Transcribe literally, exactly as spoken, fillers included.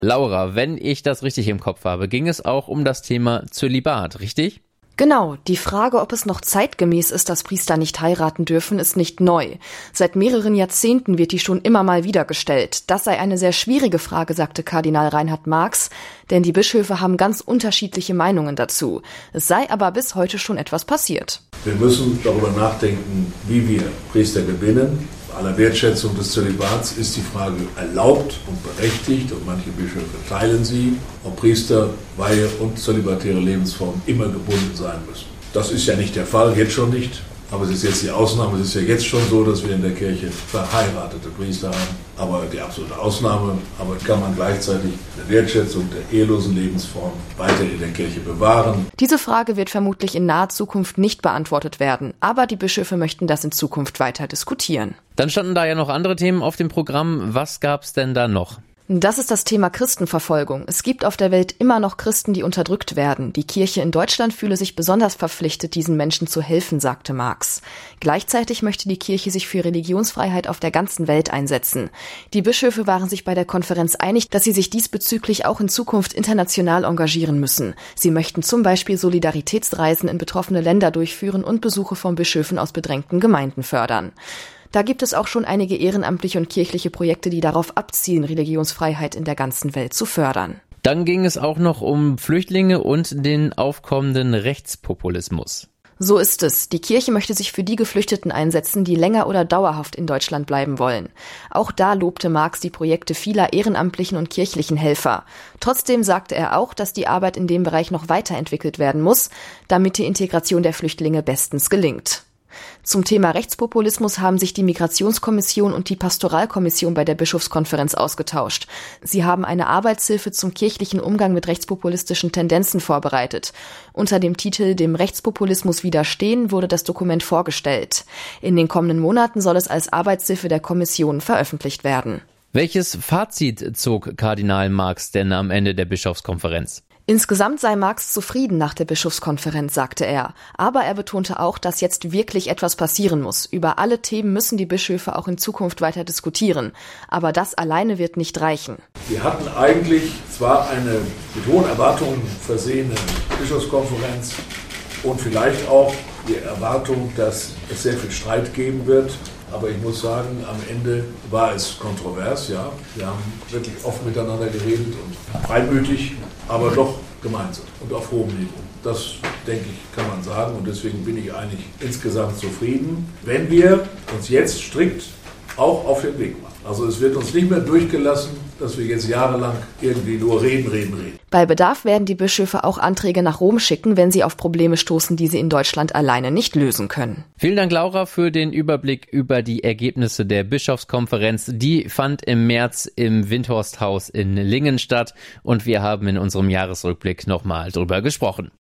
Laura, wenn ich das richtig im Kopf habe, ging es auch um das Thema Zölibat, richtig? Genau, die Frage, ob es noch zeitgemäß ist, dass Priester nicht heiraten dürfen, ist nicht neu. Seit mehreren Jahrzehnten wird die schon immer mal wieder gestellt. Das sei eine sehr schwierige Frage, sagte Kardinal Reinhard Marx, denn die Bischöfe haben ganz unterschiedliche Meinungen dazu. Es sei aber bis heute schon etwas passiert. Wir müssen darüber nachdenken, wie wir Priester gewinnen. Bei aller Wertschätzung des Zölibats ist die Frage erlaubt und berechtigt und manche Bischöfe teilen sie, ob Priester, Weihe und zölibatäre Lebensformen immer gebunden sein müssen. Das ist ja nicht der Fall, jetzt schon nicht. Aber es ist jetzt die Ausnahme. Es ist ja jetzt schon so, dass wir in der Kirche verheiratete Priester haben. Aber die absolute Ausnahme, aber kann man gleichzeitig eine Wertschätzung der ehelosen Lebensform weiter in der Kirche bewahren. Diese Frage wird vermutlich in naher Zukunft nicht beantwortet werden. Aber die Bischöfe möchten das in Zukunft weiter diskutieren. Dann standen da ja noch andere Themen auf dem Programm. Was gab's denn da noch? Das ist das Thema Christenverfolgung. Es gibt auf der Welt immer noch Christen, die unterdrückt werden. Die Kirche in Deutschland fühle sich besonders verpflichtet, diesen Menschen zu helfen, sagte Marx. Gleichzeitig möchte die Kirche sich für Religionsfreiheit auf der ganzen Welt einsetzen. Die Bischöfe waren sich bei der Konferenz einig, dass sie sich diesbezüglich auch in Zukunft international engagieren müssen. Sie möchten zum Beispiel Solidaritätsreisen in betroffene Länder durchführen und Besuche von Bischöfen aus bedrängten Gemeinden fördern. Da gibt es auch schon einige ehrenamtliche und kirchliche Projekte, die darauf abzielen, Religionsfreiheit in der ganzen Welt zu fördern. Dann ging es auch noch um Flüchtlinge und den aufkommenden Rechtspopulismus. So ist es. Die Kirche möchte sich für die Geflüchteten einsetzen, die länger oder dauerhaft in Deutschland bleiben wollen. Auch da lobte Marx die Projekte vieler ehrenamtlichen und kirchlichen Helfer. Trotzdem sagte er auch, dass die Arbeit in dem Bereich noch weiterentwickelt werden muss, damit die Integration der Flüchtlinge bestens gelingt. Zum Thema Rechtspopulismus haben sich die Migrationskommission und die Pastoralkommission bei der Bischofskonferenz ausgetauscht. Sie haben eine Arbeitshilfe zum kirchlichen Umgang mit rechtspopulistischen Tendenzen vorbereitet. Unter dem Titel »Dem Rechtspopulismus widerstehen« wurde das Dokument vorgestellt. In den kommenden Monaten soll es als Arbeitshilfe der Kommission veröffentlicht werden. Welches Fazit zog Kardinal Marx denn am Ende der Bischofskonferenz? Insgesamt sei Marx zufrieden nach der Bischofskonferenz, sagte er. Aber er betonte auch, dass jetzt wirklich etwas passieren muss. Über alle Themen müssen die Bischöfe auch in Zukunft weiter diskutieren. Aber das alleine wird nicht reichen. Wir hatten eigentlich zwar eine mit hohen Erwartungen versehene Bischofskonferenz und vielleicht auch die Erwartung, dass es sehr viel Streit geben wird. Aber ich muss sagen, am Ende war es kontrovers, ja. Wir haben wirklich oft miteinander geredet und freimütig, aber doch gemeinsam und auf hohem Niveau. Das, denke ich, kann man sagen und deswegen bin ich eigentlich insgesamt zufrieden, wenn wir uns jetzt strikt auch auf den Weg machen. Also es wird uns nicht mehr durchgelassen, dass wir jetzt jahrelang irgendwie nur reden, reden, reden. Bei Bedarf werden die Bischöfe auch Anträge nach Rom schicken, wenn sie auf Probleme stoßen, die sie in Deutschland alleine nicht lösen können. Vielen Dank, Laura, für den Überblick über die Ergebnisse der Bischofskonferenz. Die fand im März im Windhorsthaus in Lingen statt und wir haben in unserem Jahresrückblick nochmal drüber gesprochen.